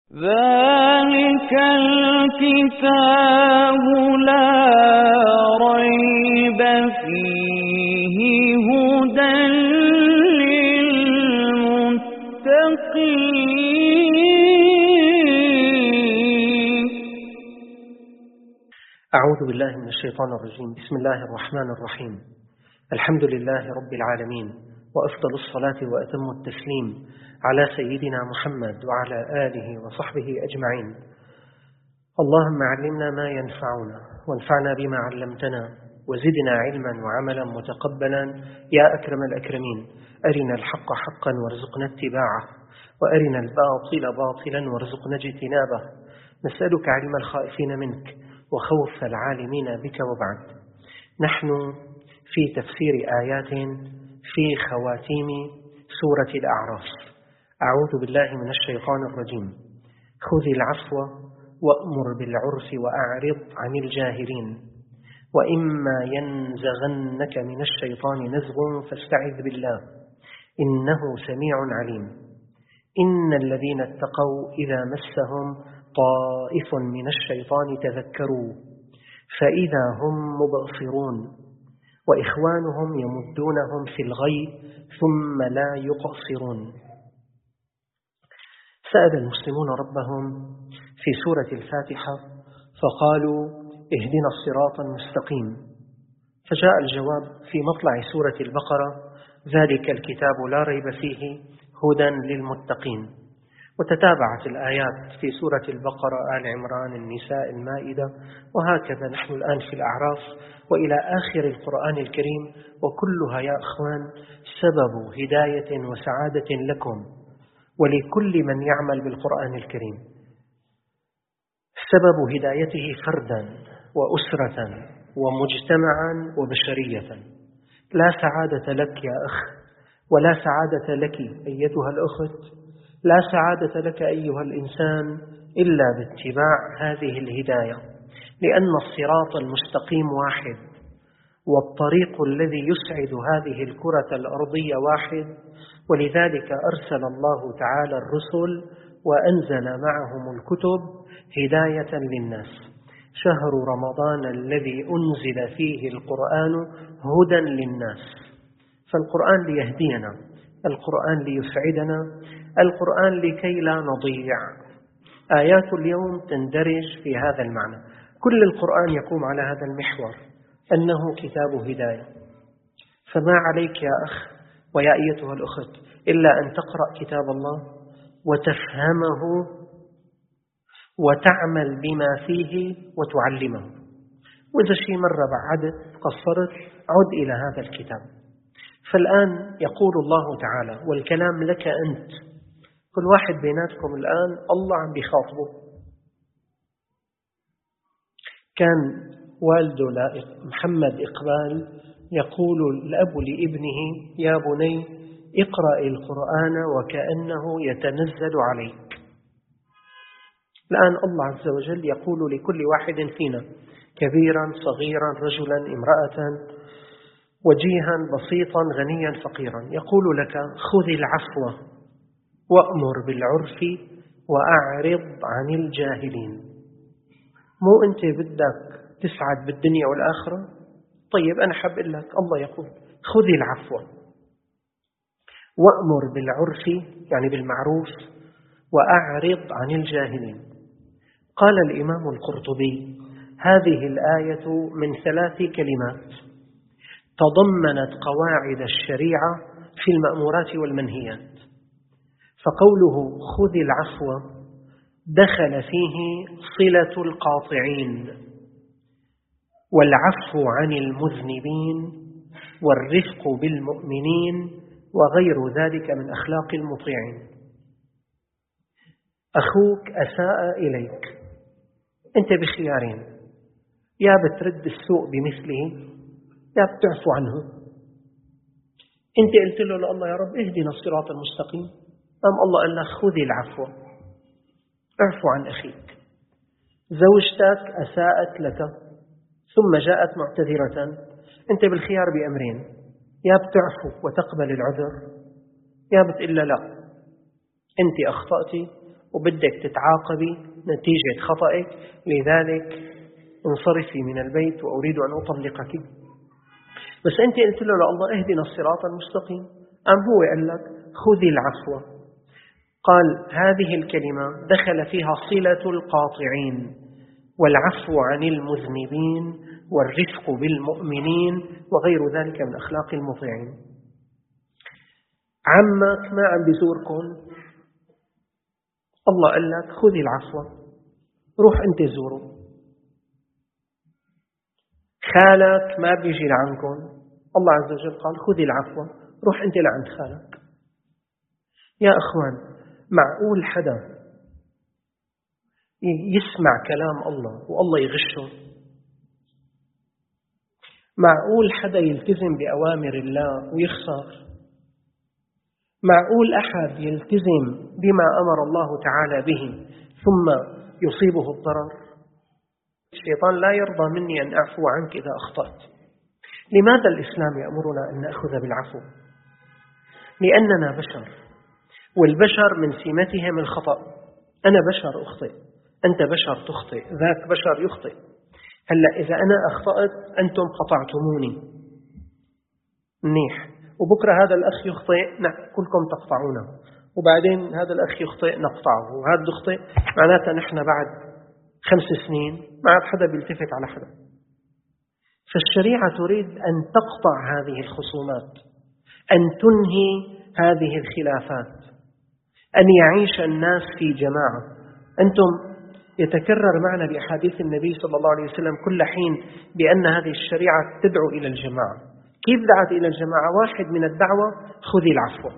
ذلك الكتاب لا ريب فيه هدى للمتقين. أعوذ بالله من الشيطان الرجيم. بسم الله الرحمن الرحيم. الحمد لله رب العالمين، وأفضل الصلاة وأتم التسليم على سيدنا محمد وعلى آله وصحبه أجمعين. اللهم علمنا ما ينفعنا وانفعنا بما علمتنا وزدنا علما وعملا متقبلا يا أكرم الأكرمين. أرنا الحق حقا وارزقنا اتباعه، وأرنا الباطل باطلا وارزقنا اجتنابه. نسألك علم الخائفين منك وخوف العالمين بك. وبعد، نحن في تفسير آيات في خواتيم سورة الأعراف. أعوذ بالله من الشيطان الرجيم. خذ العفو وأمر بالعرف وأعرض عن الجاهلين، وإما ينزغنك من الشيطان نزغ فاستعذ بالله إنه سميع عليم. إن الذين اتقوا إذا مسهم طائف من الشيطان تذكروا فإذا هم مبصرون، وإخوانهم يمدونهم في الغي ثم لا يقصرون. سأل المسلمون ربهم في سورة الفاتحة فقالوا اهدنا الصراط المستقيم، فجاء الجواب في مطلع سورة البقرة ذلك الكتاب لا ريب فيه هدى للمتقين. وتتابعت الآيات في سورة البقرة، آل عمران، النساء، المائدة، وهكذا نحن الآن في الأعراف وإلى آخر القرآن الكريم. وكلها يا أخوان سبب هداية وسعادة لكم ولكل من يعمل بالقرآن الكريم. سبب هدايته فردا وأسرة ومجتمعا وبشرية. لا سعادة لك يا أخ، ولا سعادة لك أيتها الأخت، لا سعادة لك أيها الإنسان إلا باتباع هذه الهداية، لأن الصراط المستقيم واحد، والطريق الذي يسعد هذه الكرة الأرضية واحد. ولذلك أرسل الله تعالى الرسل وأنزل معهم الكتب هداية للناس. شهر رمضان الذي أنزل فيه القرآن هدى للناس. فالقرآن ليهدينا، القرآن ليسعدنا، القرآن لكي لا نضيع. آيات اليوم تندرج في هذا المعنى. كل القرآن يقوم على هذا المحور، أنه كتاب هداية. فما عليك يا أخ ويا أيتها الأخت إلا أن تقرأ كتاب الله وتفهمه وتعمل بما فيه وتعلمه. وإذا شيء مرة بعدت قصرت، عد إلى هذا الكتاب. فالآن يقول الله تعالى والكلام لك أنت، كل واحد بيناتكم الآن الله عم بيخاطبه. كان والده محمد إقبال يقول الأب لابنه يا بني اقرأ القرآن وكأنه يتنزل عليك. الآن الله عز وجل يقول لكل واحد فينا، كبيرا صغيرا، رجلا امرأة، وجيها بسيطا، غنيا فقيرا، يقول لك خذ العفو وأمر بالعرف وأعرض عن الجاهلين. مو أنت بدك تسعد بالدنيا والآخرة؟ طيب أنا حاب أقول لك الله يقول خذ العفو وأمر بالعرف يعني بالمعروف وأعرض عن الجاهلين. قال الإمام القرطبي هذه الآية من 3 كلمات تضمنت قواعد الشريعة في المأمورات والمنهيات. فقوله خذ العفو دخل فيه صلة القاطعين، والعفو عن المذنبين، والرفق بالمؤمنين، وغير ذلك من أخلاق المطيعين. أخوك أساء إليك، أنت بخيارين، يا بترد السوء بمثله يا بتعفو عنه. أنت قلت له الله يا رب اهدنا الصراط المستقيم، أم الله قال لك خذ العفو، اعفو عن أخيك. زوجتك أساءت لك ثم جاءت معتذرة، أنت بالخيار بأمرين، يا بتعفو وتقبل العذر، يا بتقول لا أنت أخطأتي وبدك تتعاقبي نتيجة خطأك، لذلك انصرفي من البيت وأريد أن أطلقك. بس أنت قلت له الله اهدنا الصراط المستقيم، أم هو قال لك خذي العفو. قال هذه الكلمة دخل فيها صلة القاطعين والعفو عن المذنبين والرفق بالمؤمنين وغير ذلك من أخلاق المطيعين. عمك ما عم بزوركم، الله قال لك خذي العفو، روح أنت زوره. خالك ما بيجي لعنكم، الله عز وجل قال خذي العفو، روح أنت لعند خالك. يا أخوان، معقول حدا يسمع كلام الله والله يغشه؟ معقول حدا يلتزم بأوامر الله ويخسر؟ معقول أحد يلتزم بما أمر الله تعالى به ثم يصيبه الضرر؟ الشيطان لا يرضى مني أن أعفو عنك إذا أخطأت. لماذا الإسلام يأمرنا أن نأخذ بالعفو؟ لأننا بشر، والبشر من سمتهم الخطأ. أنا بشر أخطئ، أنت بشر تخطئ، ذاك بشر يخطئ. هلأ إذا أنا أخطأت أنتم قطعتموني منيح، وبكرة هذا الأخ يخطئ كلكم تقطعونه، وبعدين هذا الأخ يخطئ نقطعه، وهذا يخطئ، معناتها نحن بعد 5 سنين ما عاد حدا بيلتفت على حدا. فالشريعة تريد أن تقطع هذه الخصومات، أن تنهي هذه الخلافات، أن يعيش الناس في جماعة. أنتم يتكرر معنا بأحاديث النبي صلى الله عليه وسلم كل حين بأن هذه الشريعة تدعو إلى الجماعة. كيف دعت إلى الجماعة؟ واحد من الدعوة خذي العفو.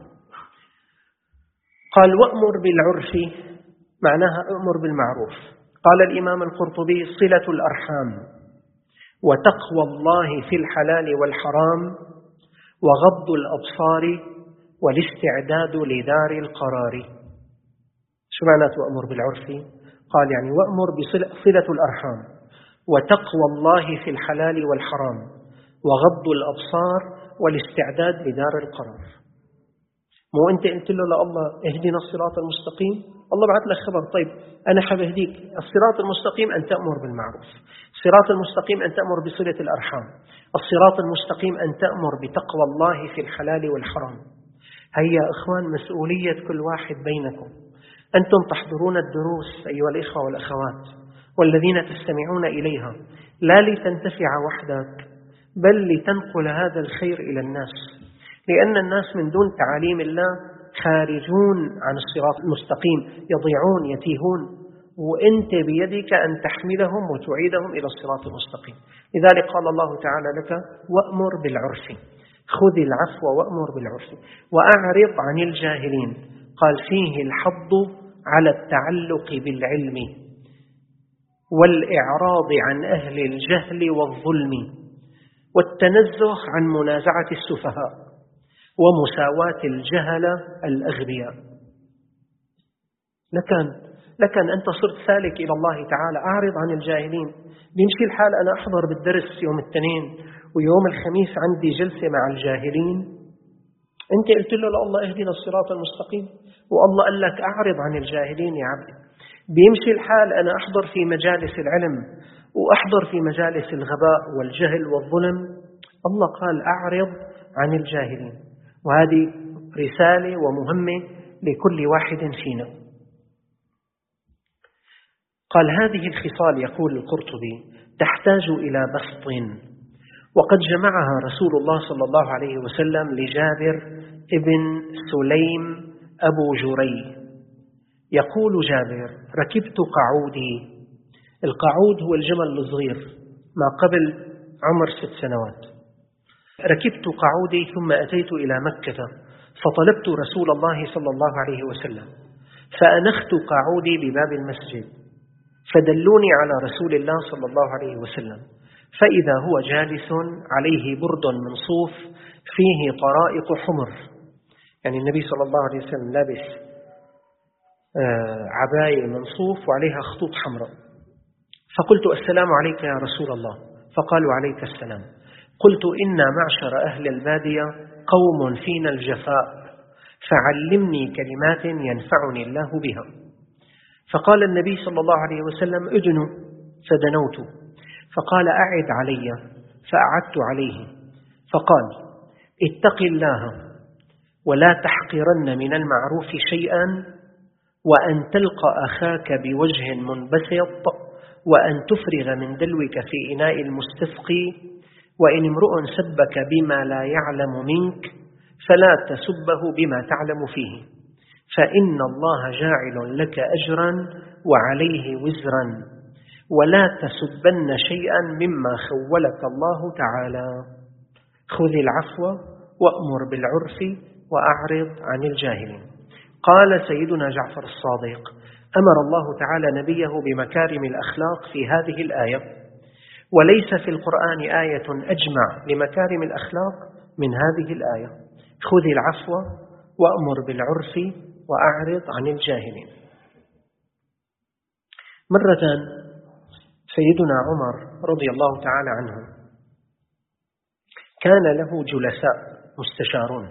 قال وأمر بالعرف، معناها أمر بالمعروف. قال الإمام القرطبي صلة الأرحام وتقوى الله في الحلال والحرام وغض الأبصار والاستعداد لدار القرار. شو معنى وأمر بالعرف؟ قال يعني وأمر بصلة الأرحام وتقوى الله في الحلال والحرام وغض الأبصار والاستعداد لدار القرار. مو أنت قلت له الله اهدنا الصراط المستقيم، الله بعث لك خبر، طيب أنا حاب اهديك الصراط المستقيم أن تأمر بالمعروف، الصراط المستقيم أن تأمر بصلة الأرحام، الصراط المستقيم أن تأمر بتقوى الله في الحلال والحرام. هيا أخوان، مسؤولية كل واحد بينكم. أنتم تحضرون الدروس أيها الإخوة والأخوات والذين تستمعون إليها لا لتنتفع وحدك، بل لتنقل هذا الخير إلى الناس، لأن الناس من دون تعاليم الله خارجون عن الصراط المستقيم، يضيعون يتيهون، وأنت بيدك أن تحملهم وتعيدهم إلى الصراط المستقيم. لذلك قال الله تعالى لك وأمر بالعرف، خذ العفو وأمر بالعرف وأعرض عن الجاهلين. قال فيه الحض على التعلق بالعلم والإعراض عن أهل الجهل والظلم والتنزه عن منازعة السفهاء ومساواة الجهلة الأغبياء. لكن أنت صرت سالك إلى الله تعالى، أعرض عن الجاهلين. بيمشي الحال أنا أحضر بالدرس يوم الاثنين ويوم الخميس عندي جلسة مع الجاهلين. أنت قلت له الله اهدنا الصراط المستقيم، والله قال لك أعرض عن الجاهلين يا عبدي. بيمشي الحال أنا أحضر في مجالس العلم وأحضر في مجالس الغباء والجهل والظلم، الله قال أعرض عن الجاهلين. وهذه رسالة ومهمة لكل واحد فينا. قال هذه الخصال، يقول القرطبي، تحتاج إلى بسط، وقد جمعها رسول الله صلى الله عليه وسلم لجابر ابن سليم أبو جري. يقول جابر ركبت قعودي، القعود هو الجمل الصغير ما قبل عمر 6 سنوات. ركبت قعودي ثم أتيت إلى مكة فطلبت رسول الله صلى الله عليه وسلم فأنخت قعودي بباب المسجد فدلوني على رسول الله صلى الله عليه وسلم، فإذا هو جالس عليه برد من صوف فيه طرائق حمر، يعني النبي صلى الله عليه وسلم لابس عباية من صوف وعليها خطوط حمراء. فقلت السلام عليك يا رسول الله، فقالوا عليك السلام. قلت إنا معشر أهل البادية قوم فينا الجفاء، فعلمني كلمات ينفعني الله بها. فقال النبي صلى الله عليه وسلم ادنوا، فدنوت، فقال أعد علي، فأعدت عليه، فقال اتق الله ولا تحقرن من المعروف شيئا، وأن تلقى أخاك بوجه منبسط، وأن تفرغ من دلوك في إناء المستسقي، وإن امرؤ سبك بما لا يعلم منك فلا تسبه بما تعلم فيه، فإن الله جاعل لك أجرا وعليه وزرا، ولا تسبن شيئا مما خولك الله تعالى، خذ العفو وأمر بالعرف وأعرض عن الجاهلين. قال سيدنا جعفر الصادق: أمر الله تعالى نبيه بمكارم الأخلاق في هذه الآية، وليس في القرآن آية أجمع لمكارم الأخلاق من هذه الآية: خذ العفو وأمر بالعرف وأعرض عن الجاهلين. مرة سيدنا عمر رضي الله تعالى عنه كان له جلساء مستشارون،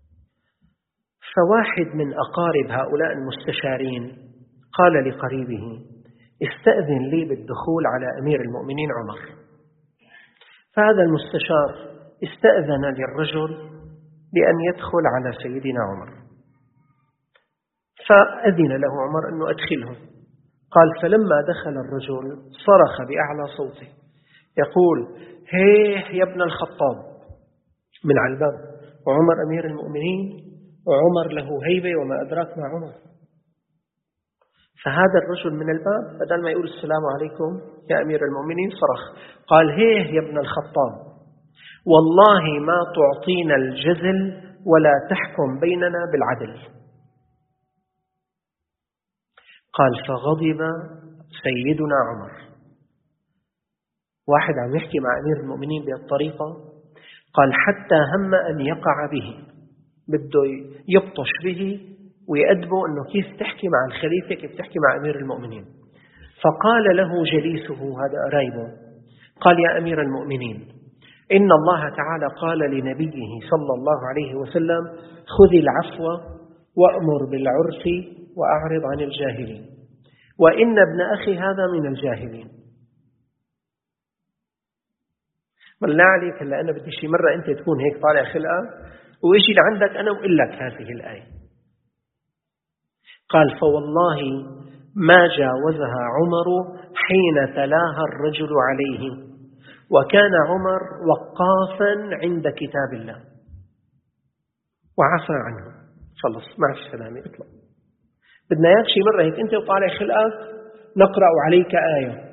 فواحد من أقارب هؤلاء المستشارين قال لقريبه: استأذن لي بالدخول على أمير المؤمنين عمر. فهذا المستشار استأذن للرجل بأن يدخل على سيدنا عمر، فأذن له عمر أنه أدخله. قال: فلما دخل الرجل صرخ بأعلى صوته يقول: هيه يا ابن الخطاب، من على الباب، وعمر أمير المؤمنين، وعمر له هيبة وما أدراك ما عمر. فهذا الرجل من الباب بدل ما يقول السلام عليكم يا أمير المؤمنين صرخ، قال: هيه يا ابن الخطاب، والله ما تعطينا الجزل ولا تحكم بيننا بالعدل. قال: فغضب سيدنا عمر. واحد عم يحكي مع أمير المؤمنين بهالطريقة، قال: حتى هم أن يقع به، بده يبطش به ويأدبه أنه كيف تحكي مع الخليفة، كيف تحكي مع أمير المؤمنين. فقال له جليسه، هذا قرايبه، قال: يا أمير المؤمنين، إن الله تعالى قال لنبيه صلى الله عليه وسلم: خذ العفو وأمر بالعرف وأعرض عن الجاهلين، وإن ابن أخي هذا من الجاهلين. بالله عليك، هلا أنا بدي شي مرة أنت تكون هيك طالع خلقة ويجي لعندك أنا وإقول لك هذه الآية. قال: فوالله ما جاوزها عمر حين تلاها الرجل عليه، وكان عمر وقافا عند كتاب الله، وعفى عنه. خلص مع السلامة، اطلع. بدنا اياك شي مرة هيك أنت وطالع خلقك نقرأ عليك آية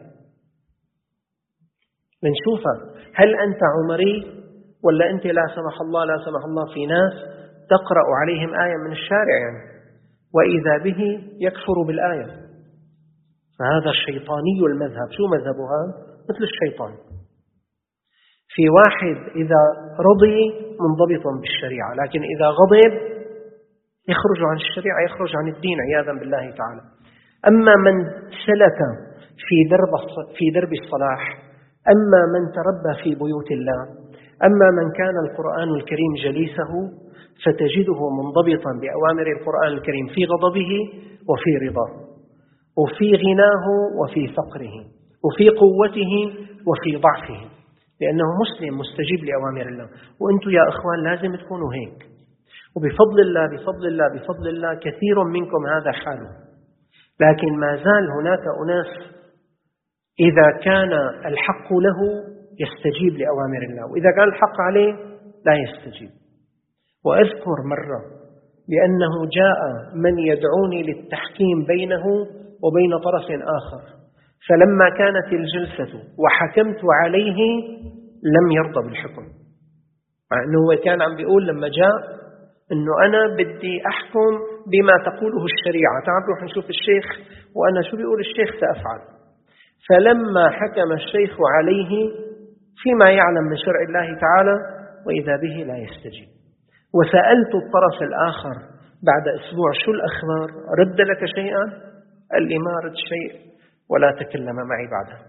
لنشوفك هل أنت عمري ولا أنت لا سمح الله لا سمح الله في ناس تقرأ عليهم آية من الشارع يعني وإذا به يكفر بالآية. فهذا الشيطاني المذهب. شو مذهبها؟ مثل الشيطان. في واحد إذا رضي منضبط بالشريعة، لكن إذا غضب يخرج عن الشريعة، يخرج عن الدين عياذا بالله تعالى. أما من سلك في درب الصلاح، أما من تربى في بيوت الله، أما من كان القرآن الكريم جليسه، فتجده منضبطا بأوامر القرآن الكريم في غضبه وفي رضاه، وفي غناه وفي فقره، وفي قوته وفي ضعفه، لأنه مسلم مستجيب لأوامر الله. وأنتم يا أخوان لازم تكونوا هيك، وبفضل الله بفضل الله بفضل الله كثير منكم هذا حاله. لكن ما زال هناك أناس إذا كان الحق له يستجيب لأوامر الله، وإذا كان الحق عليه لا يستجيب. وأذكر مرة بأنه جاء من يدعوني للتحكيم بينه وبين طرف آخر، فلما كانت الجلسة وحكمت عليه لم يرضى بالحكم، مع أنه هو كان عم بيقول لما جاء أنه أنا بدي أحكم بما تقوله الشريعة، تعال نروح نشوف الشيخ وأنا شو بيقول الشيخ سأفعل. فلما حكم الشيخ عليه فيما يعلم من شرع الله تعالى وإذا به لا يستجيب. وسألت الطرف الآخر بعد أسبوع: شو الأخبار؟ رد لك شيئا؟ قال لي: ما رد شيء ولا تكلم معي بعدها.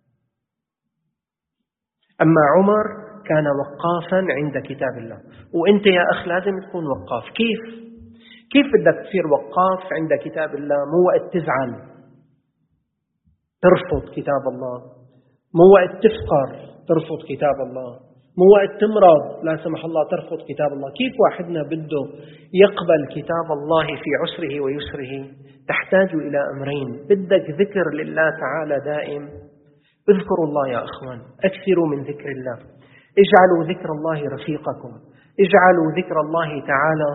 أما عمر كان وقافا عند كتاب الله، وأنت يا أخ لازم تكون وقاف. كيف بدك تصير وقاف عند كتاب الله؟ مو وقت تزعل ترفض كتاب الله، مو وقت تفقر ترفض كتاب الله، مو وقت تمرض لا سمح الله ترفض كتاب الله. كيف واحدنا بده يقبل كتاب الله في عسره ويسره؟ تحتاج إلى أمرين. بدك ذكر لله تعالى دائم، اذكروا الله يا أخوان، أكثروا من ذكر الله، اجعلوا ذكر الله رفيقكم، اجعلوا ذكر الله تعالى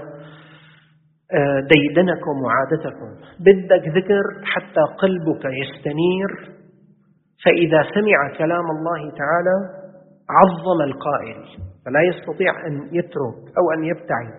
ديدنكم وعادتكم. بدك ذكر حتى قلبك يستنير، فإذا سمع كلام الله تعالى عظم القائل فلا يستطيع أن يترك أو أن يبتعد.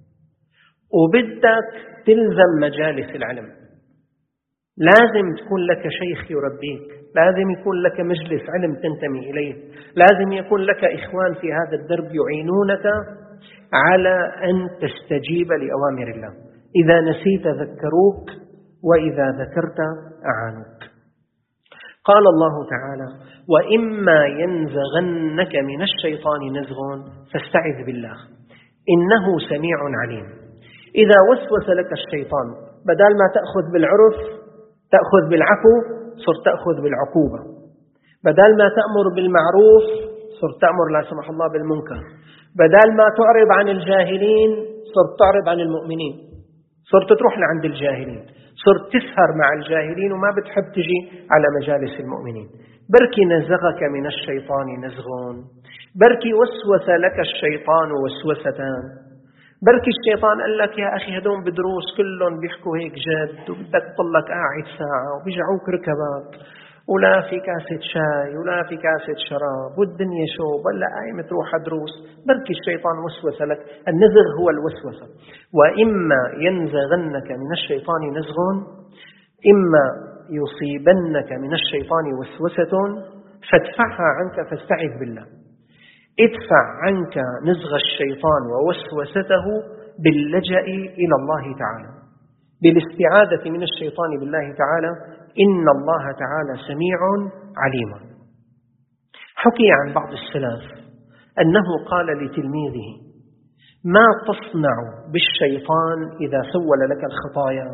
وبدك تلزم مجالس العلم، لازم تكون لك شيخ يربيك، لازم يكون لك مجلس علم تنتمي إليه، لازم يكون لك إخوان في هذا الدرب يعينونك على أن تستجيب لأوامر الله. إذا نسيت ذكروك، وإذا ذكرت أعانوك. قال الله تعالى: وإما ينزغنك من الشيطان نزغ فاستعذ بالله إنه سميع عليم. إذا وسوس لك الشيطان، بدل ما تأخذ بالعرف تأخذ بالعفو، صرت تأخذ بالعقوبة. بدل ما تأمر بالمعروف صرت تأمر لا سمح الله بالمنكر. بدل ما تعرض عن الجاهلين صرت تعرض عن المؤمنين، صرت تروح لعند الجاهلين، صرت تسهر مع الجاهلين وما بتحب تجي على مجالس المؤمنين. بركي نزغك من الشيطان نزغ، بركي وسوس لك الشيطان وسوستان، بركي الشيطان قال لك يا أخي هدون بدروس كلهم بيحكوا هيك جد، وبدك تضلك قاعد ساعة وبيجعوك ركبك، ولا في كاسة شاي ولا في كاسة شراب، والدنيا شوب، ولا قايم تروح دروس. بركي الشيطان وسوس لك. النزغ هو الوسوسة. وإما ينزغنك من الشيطان نزغ، إما يصيبنك من الشيطان وسوسة فادفعها عنك فاستعذ بالله. ادفع عنك نزغ الشيطان ووسوسته باللجأ إلى الله تعالى، بالاستعاذة من الشيطان بالله تعالى. إن الله تعالى سميع عليم. حكي عن بعض السلف أنه قال لتلميذه: ما تصنع بالشيطان إذا سول لك الخطايا؟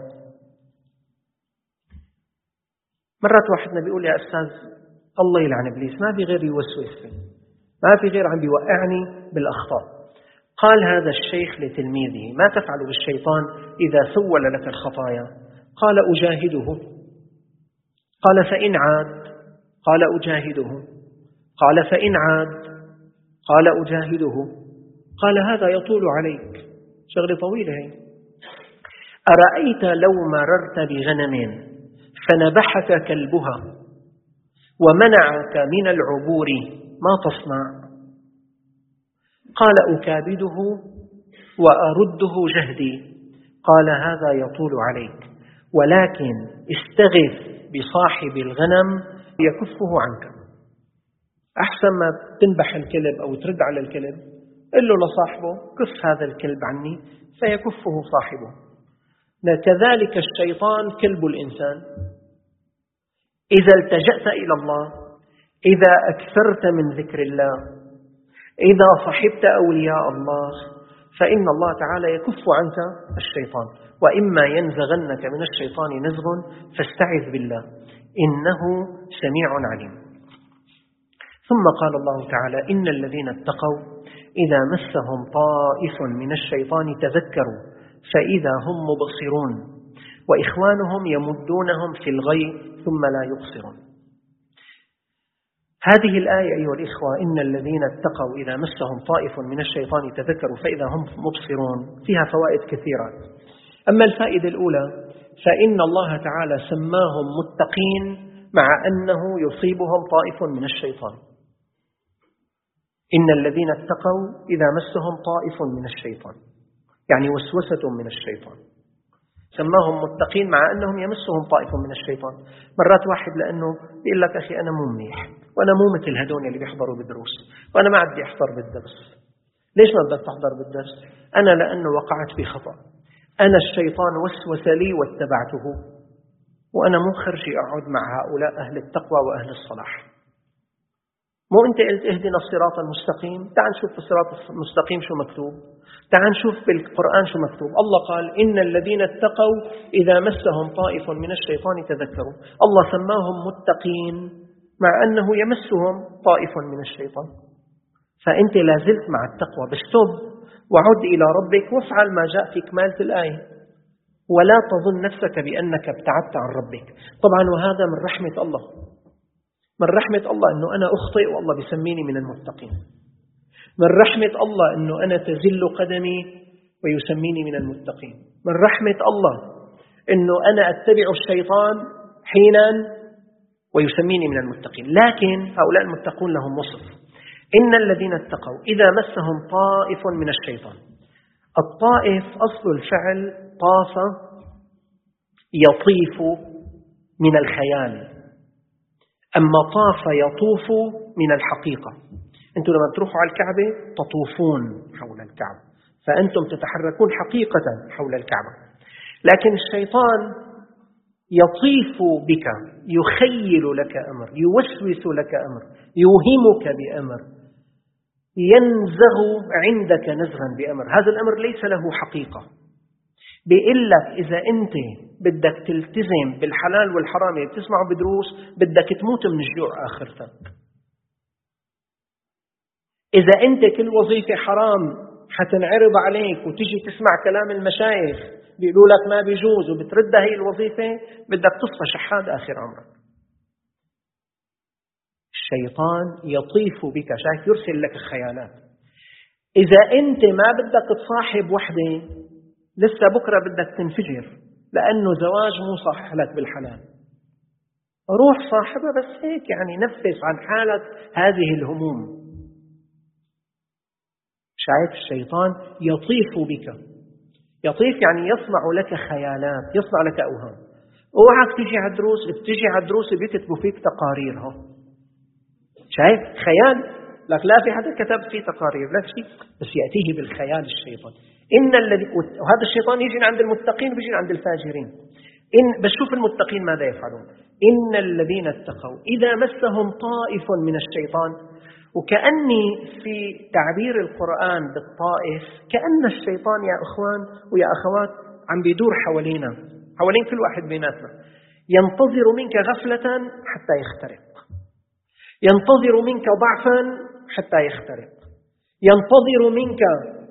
مرات واحدنا بيقول: يا أستاذ الله يلعن إبليس، ما في غير يوسوس فيه، ما في غير عم بيوقعني بالأخطاء. قال هذا الشيخ لتلميذه: ما تفعل بالشيطان إذا سول لك الخطايا؟ قال: أجاهده. قال: فإن عاد؟ قال: أجاهده. قال: فإن عاد؟ قال: أجاهده. قال: هذا يطول عليك، شغلة طويلة هي. أرأيت لو مررت بغنم فنبحك كلبها ومنعك من العبور ما تصنع؟ قال: أكابده وأرده جهدي. قال: هذا يطول عليك، ولكن استغث بصاحب الغنم يكفه عنك. أحسن ما تنبح الكلب أو ترد على الكلب، قل له لصاحبه: كف هذا الكلب عني، فيكفه صاحبه. كذلك الشيطان كلب الإنسان. إذا التجأت إلى الله، إذا أكثرت من ذكر الله، إذا صحبت أولياء الله، فإن الله تعالى يكف عنك الشيطان. وإما ينزغنك من الشيطان نزغ فاستعذ بالله إنه سميع عليم. ثم قال الله تعالى: إن الذين اتقوا إذا مسهم طائف من الشيطان تذكروا فإذا هم مبصرون وإخوانهم يمدونهم في الغي ثم لا يبصرون. هذه الآية أيها الإخوة: إن الذين اتقوا إذا مسهم طائف من الشيطان تذكروا فإذا هم مبصرون، فيها فوائد كثيرة. أما الفائدة الأولى فإن الله تعالى سماهم متقين مع أنه يصيبهم طائف من الشيطان. إن الذين اتقوا إذا مسهم طائف من الشيطان، يعني وسوسة من الشيطان. سماهم متقين مع أنهم يمسهم طائف من الشيطان. مرات واحد لأنه بيقول لك: أخي أنا مو منيح، وأنا مو مثل هدول اللي بيحضروا بالدروس، وأنا ما عندي أحضر بالدرس. ليش ما بدك تحضر بالدرس؟ أنا لأنه وقعت في خطأ، أنا الشيطان وسوس لي واتبعته، وأنا مو خرجي أقعد مع هؤلاء أهل التقوى وأهل الصلاح. مو أنت قلت اهدنا الصراط المستقيم؟ تعال نشوف في الصراط المستقيم شو مكتوب. تعال نشوف بالقرآن شو مكتوب. الله قال إن الذين اتقوا إذا مسهم طائف من الشيطان تذكروا. الله سماهم متقين مع أنه يمسهم طائف من الشيطان. فأنت لازلت مع التقوى، بس تب وعد إلى ربك وافعل ما جاء في كمالة الآية، ولا تظن نفسك بأنك ابتعدت عن ربك. طبعا وهذا من رحمة الله، من رحمة الله أنه أنا أخطئ والله بيسميني من المتقين. من رحمة الله أنه أنا تزل قدمي ويسميني من المتقين. من رحمة الله أنه أنا أتبع الشيطان حينا ويسميني من المتقين. لكن هؤلاء المتقون لهم وصف: إن الذين اتقوا إذا مسهم طائف من الشيطان. الطائف أصل الفعل طاف يطيف من الخيال، أما طاف يطوف من الحقيقة. أنتم لما تروحوا على الكعبة تطوفون حول الكعبة، فأنتم تتحركون حقيقة حول الكعبة. لكن الشيطان يطيف بك، يخيل لك أمر، يوسوس لك أمر، يوهمك بأمر، ينزغ عندك نزغا بأمر. هذا الأمر ليس له حقيقة. بيقول لك إذا أنت بدك تلتزم بالحلال والحرام اللي بتسمعه بدروس، بدك تموت من الجوع آخرتك. إذا أنت كل وظيفة حرام حتنعرض عليك وتجي تسمع كلام المشايخ بيقولوا لك ما بيجوز وبتردها هي الوظيفة، بدك تصفى شحاد آخر عمرك. الشيطان يطيف بك، شايف، يرسل لك خيالات. إذا أنت ما بدك تصاحب وحدة، لسه بكرة بدك تنفجر، لأنه زواج مو صح لك بالحلال. روح صاحبها بس هيك، يعني نفس عن حالك هذه الهموم. شايف، الشيطان يطيف بك. يطيف يعني يصنع لك خيالات، يصنع لك أوهام. اوعك تيجي على الدروس، بتيجي على الدروس بيكتبوا فيك تقاريرها. شايف، خيال، لك لا في حدا كتب فيه تقارير، لا شيء، بس يأتيه بالخيال الشيطان. وهذا الشيطان يجي عند المتقين ويجي عند الفاجرين. بس شوف المتقين ماذا يفعلون. إن الذين اتقوا إذا مسهم طائف من الشيطان. وكأني في تعبير القرآن بالطائف كأن الشيطان يا أخوان ويا أخوات عم بيدور حوالينا، حوالين كل واحد بيناتنا، ينتظر منك غفلة حتى يخترق، ينتظر منك ضعفا حتى يخترق، ينتظر منك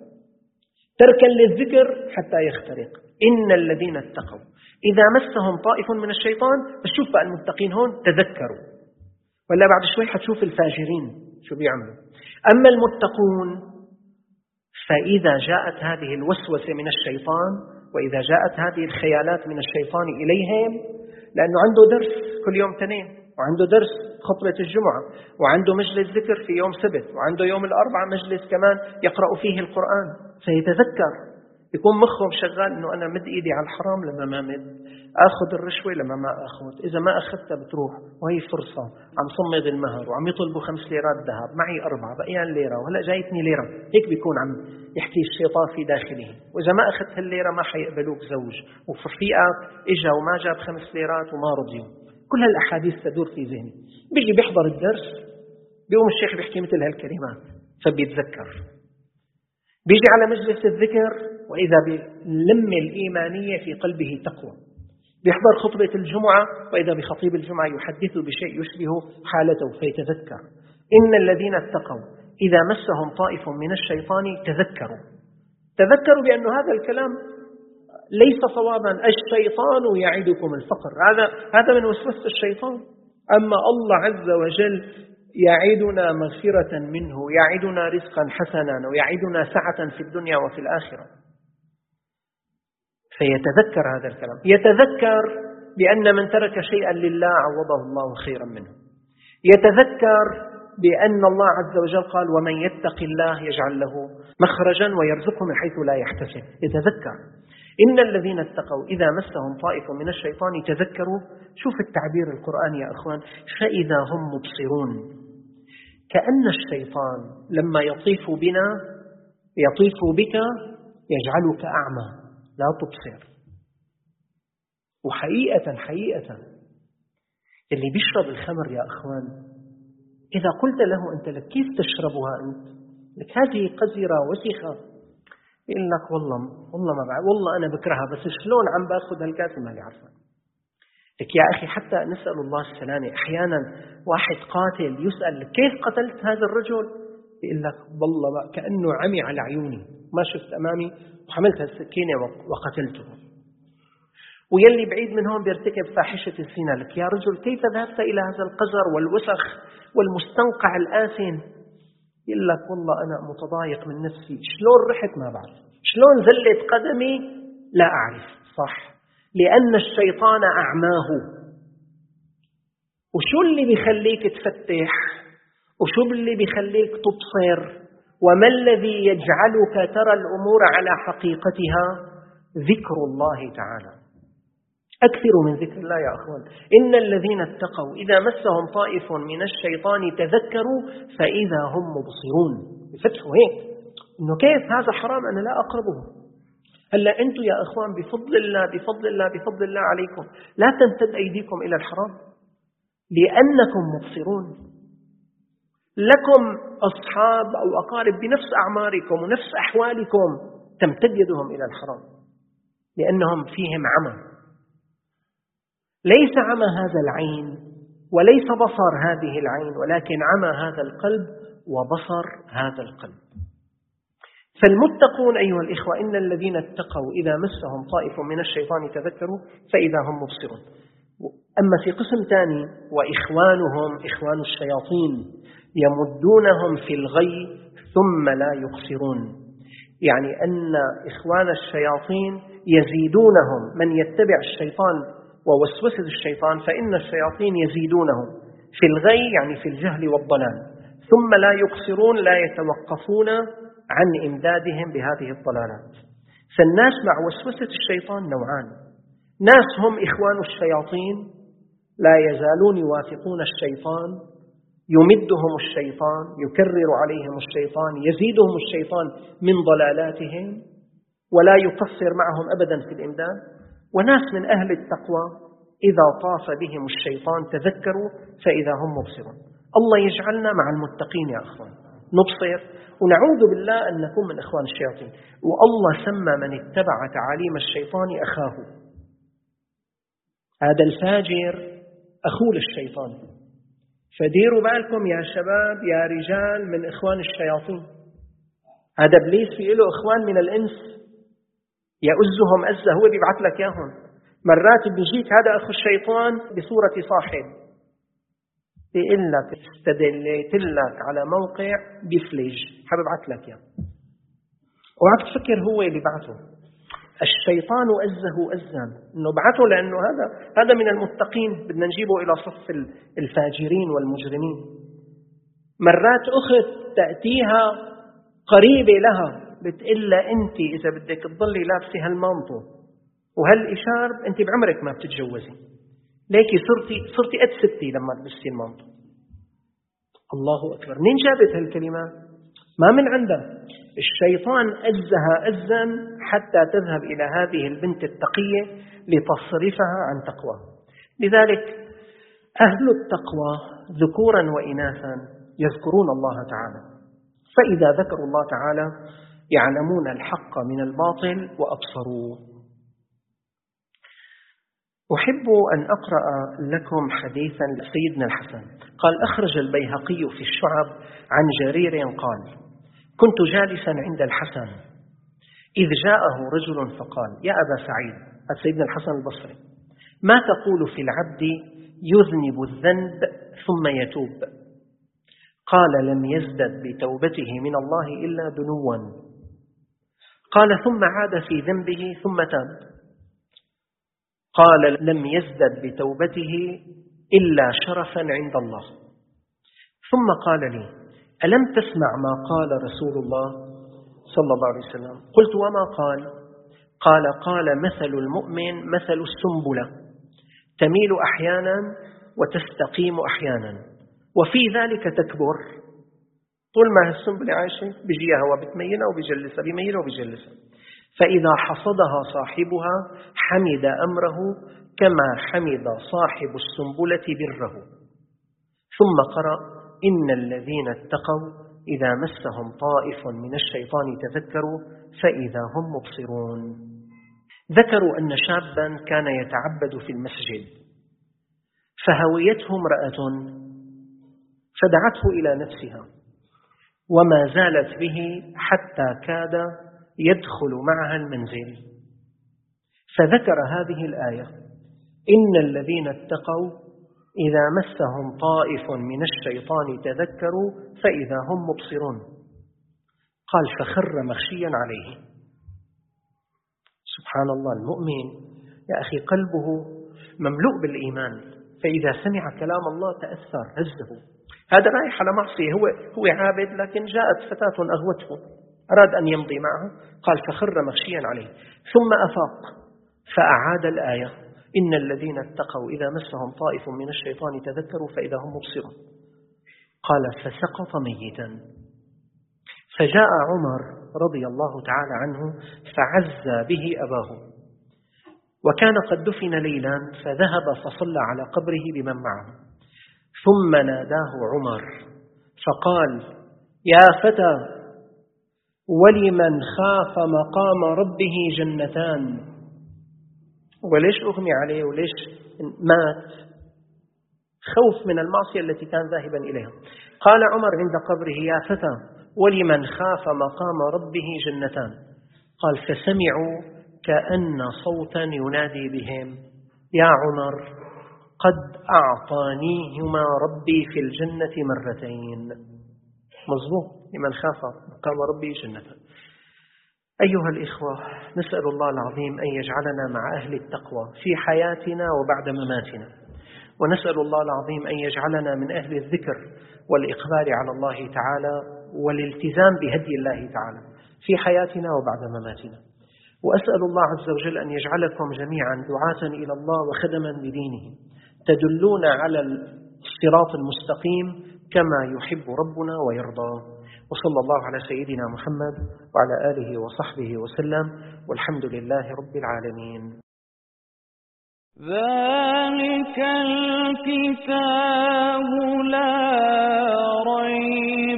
تركا للذكر حتى يخترق. إن الذين اتقوا إذا مسهم طائف من الشيطان. بس شوف بقى المتقين هون تذكروا، ولا بعد شوي حتشوف الفاجرين شو بيعملوا. أما المتقون فإذا جاءت هذه الوسوسة من الشيطان، وإذا جاءت هذه الخيالات من الشيطان إليهم، لأنه عنده درس كل يوم اثنين، وعنده درس خطبة الجمعة، وعنده مجلس ذكر في يوم سبت، وعنده يوم الأربعاء مجلس كمان يقرأ فيه القرآن، فيتذكر، يكون مخهم شغال إنه أنا مد إيدي على الحرام لما ما مد، أخذ الرشوة لما ما أخذ، إذا ما أخذتها بتروح، وهي فرصة. عم صمد المهر وعم يطلبوا 5 ليرات ذهب، معي 4 بقيان ليرة وهلأ جايتني ليرة. هيك بيكون عم يحكي الشيطان في داخله. وإذا ما أخذت هالليرة ما حيقبلوك زوج، وفرفيقك إجا وما جاب 5 ليرات وما رضيوا. كل هالأحاديث تدور في ذهني. بيجي بيحضر الدرس، بيقوم الشيخ بيحكي مثل هالكلمات فبيتذكر. بيجي على مجلس الذكر وإذا باللمة الإيمانية في قلبه تقوى. بيحضر خطبة الجمعة وإذا بخطيب الجمعة يحدث بشيء يشبه حالته فيتذكر. إن الذين اتقوا إذا مسهم طائف من الشيطان تذكروا بأن هذا الكلام ليس صوابا. الشيطان يعدكم الفقر، هذا من وسوسة الشيطان. أما الله عز وجل يعدنا مغفرة منه، يعدنا رزقا حسنا، ويعدنا سعة في الدنيا وفي الآخرة. فيتذكر هذا الكلام، يتذكر بأن من ترك شيئا لله عوضه الله خيرا منه، يتذكر بأن الله عز وجل قال ومن يتق الله يجعل له مخرجا ويرزقه من حيث لا يحتسب. يتذكر. إن الذين اتقوا إذا مسهم طائف من الشيطان تذكروا. شوف التعبير القرآني يا أخوان، فإذا هم مبصرون. كأن الشيطان لما يطيف بنا، يطيف بك، يجعلك أعمى لا تبصر. وحقيقة اللي بيشرب الخمر يا أخوان إذا قلت له أنت لك كيف تشربها أنت؟ لك هذه قذرة وسخة. يقول لك والله ما بعرف، والله أنا بكرهها، بس شلون عم باخذ هالكاسة مالي عارفة. لك يا أخي حتى نسأل الله السلامة، أحيانا واحد قاتل يسأل كيف قتلت هذا الرجل؟ يقول لك والله كأنه عمي على عيوني، ما شفت أمامي وحملت السكينة وقتلته. ويلي بعيد من هون بيرتكب فاحشة الزنا، لك يا رجل كيف ذهبت إلى هذا القذر والوسخ والمستنقع الآثم؟ يقول لك والله أنا متضايق من نفسي، شلون رحت ما بعرف، شلون زلت قدمي لا أعرف. صح، لأن الشيطان أعماه. وشو اللي بيخليك تفتح؟ وشو اللي بيخليك تبصر؟ وما الذي يجعلك ترى الأمور على حقيقتها؟ ذكر الله تعالى. أكثروا من ذكر الله يا أخوان. إن الذين اتقوا إذا مسهم طائف من الشيطان تذكروا فإذا هم مبصرون. يفتحوا هيك إنه كيف هذا حرام أنا لا أقربه. هلا أنتم يا أخوان بفضل الله بفضل الله بفضل الله عليكم لا تمتد أيديكم إلى الحرام لأنكم مبصرون. لكم أصحاب أو أقارب بنفس أعماركم ونفس أحوالكم تمتد يدهم إلى الحرام لأنهم فيهم عمى. ليس عمى هذا العين وليس بصر هذه العين، ولكن عمى هذا القلب وبصر هذا القلب. فالمتقون أيها الإخوة إن الذين اتقوا إذا مسهم طائف من الشيطان تذكروا فإذا هم مبصرون. أما في قسم ثاني وإخوانهم إخوان الشياطين يمدونهم في الغي ثم لا يقصرون، يعني أن إخوان الشياطين يزيدونهم، من يتبع الشيطان ووسوسة الشيطان فإن الشياطين يزيدونهم في الغي يعني في الجهل والضلال، ثم لا يقصرون لا يتوقفون عن إمدادهم بهذه الضلالات. فالناس مع وسوسة الشيطان نوعان: ناس هم إخوان الشياطين لا يزالون يوافقون الشيطان، يمدهم الشيطان، يكرر عليهم الشيطان، يزيدهم الشيطان من ضلالاتهم ولا يقصر معهم أبدا في الإمداد. وناس من أهل التقوى إذا طاف بهم الشيطان تذكروا فإذا هم مبصرون. الله يجعلنا مع المتقين يا أخوان، نبصر ونعوذ بالله أن نكون من إخوان الشياطين. والله سمى من اتبع تعاليم الشيطان أخاه. هذا الفاجر أخو للشيطان. فديروا بالكم يا شباب يا رجال من إخوان الشياطين. هذا إبليس في له إخوان من الإنس يأزهم أزة، هو بيبعث لك ياهم. مرات بيجيك هذا أخو الشيطان بصورة صاحب، بيقول لك استدليت لك على موقع بفليج حببعث لك يا، وعك تفكر هو اللي بعثه. الشيطان أزه أزا إنه بعثه لأنه هذا من المتقين، بدنا نجيبه إلى صف الفاجرين والمجرمين. مرات أخت تأتيها قريبة لها بتقول لها أنت إذا بدك تضلي لابسي هالمانطو وهالإشارب أنت بعمرك ما بتتجوزي، ليكي صرتي قد ستي لما تلبسي المانطو. الله أكبر، منين جابت هالكلمات؟ ما من عندها. الشيطان أزها أزا حتى تذهب إلى هذه البنت التقية لتصرفها عن تقوى. لذلك أهل التقوى ذكورا وإناثا يذكرون الله تعالى، فإذا ذكروا الله تعالى يعلمون الحق من الباطل وأبصروا. أحب أن أقرأ لكم حديثا لسيدنا الحسن قال: أخرج البيهقي في الشعب عن جرير قال: كنت جالسا عند الحسن إذ جاءه رجل فقال: يا أبا سعيد، سيدنا الحسن البصري، ما تقول في العبد يذنب الذنب ثم يتوب؟ قال: لم يزدد بتوبته من الله إلا دنوا. قال: ثم عاد في ذنبه ثم تاب. قال: لم يزدد بتوبته إلا شرفا عند الله. ثم قال لي: ألم تسمع ما قال رسول الله صلى الله عليه وسلم؟ قلت: وما قال؟ قال: مثل المؤمن مثل السنبلة تميل أحيانا وتستقيم أحيانا وفي ذلك تكبر. طول ما السنبلة عايشة بيجيها هوا بتميلها وبيجلسها، بيميلها وبيجلسها، فإذا حصدها صاحبها حمد أمره كما حمد صاحب السنبلة بره. ثم قرأ: إن الذين اتقوا إذا مسهم طائف من الشيطان تذكروا فإذا هم مبصرون. ذكروا أن شابا كان يتعبد في المسجد فهويته امرأة فدعته إلى نفسها وما زالت به حتى كاد يدخل معها المنزل، فذكر هذه الآية: إن الذين اتقوا إذا مسهم طائف من الشيطان تذكروا فإذا هم مبصرون. قال فخر مغشيا عليه. سبحان الله، المؤمن يا أخي قلبه مملوء بالإيمان، فإذا سمع كلام الله تأثر هزه. هذا رايح على معصية، هو عابد، لكن جاءت فتاة أغوته أراد أن يمضي معه، قال فخر مغشيا عليه، ثم أفاق فأعاد الآية: إن الذين اتقوا إذا مسهم طائف من الشيطان تذكروا فإذا هم مبصرون. قال فسقط ميتا. فجاء عمر رضي الله تعالى عنه فعزى به أباه، وكان قد دفن ليلا، فذهب فصلى على قبره بمن معه، ثم ناداه عمر فقال: يا فتى، ولمن خاف مقام ربه جنتان. وليش أغمي عليه وليش مات؟ خوف من المعصية التي كان ذاهبا إليها. قال عمر عند قبره: يا فتى، ولمن خاف مقام ربه جنتان. قال فسمعوا كأن صوتا ينادي بهم: يا عمر، قد أعطانيهما ربي في الجنة مرتين. مظبوط، لمن خاف مقام ربه جنتان. أيها الإخوة، نسأل الله العظيم أن يجعلنا مع أهل التقوى في حياتنا وبعد مماتنا، ونسأل الله العظيم أن يجعلنا من أهل الذكر والإقبال على الله تعالى والالتزام بهدي الله تعالى في حياتنا وبعد مماتنا. وأسأل الله عز وجل أن يجعلكم جميعا دعاة إلى الله وخدما لدينه، تدلون على الصراط المستقيم كما يحب ربنا ويرضى. وصلى الله على سيدنا محمد وعلى آله وصحبه وسلم، والحمد لله رب العالمين. ذلك الكتاب لا ريب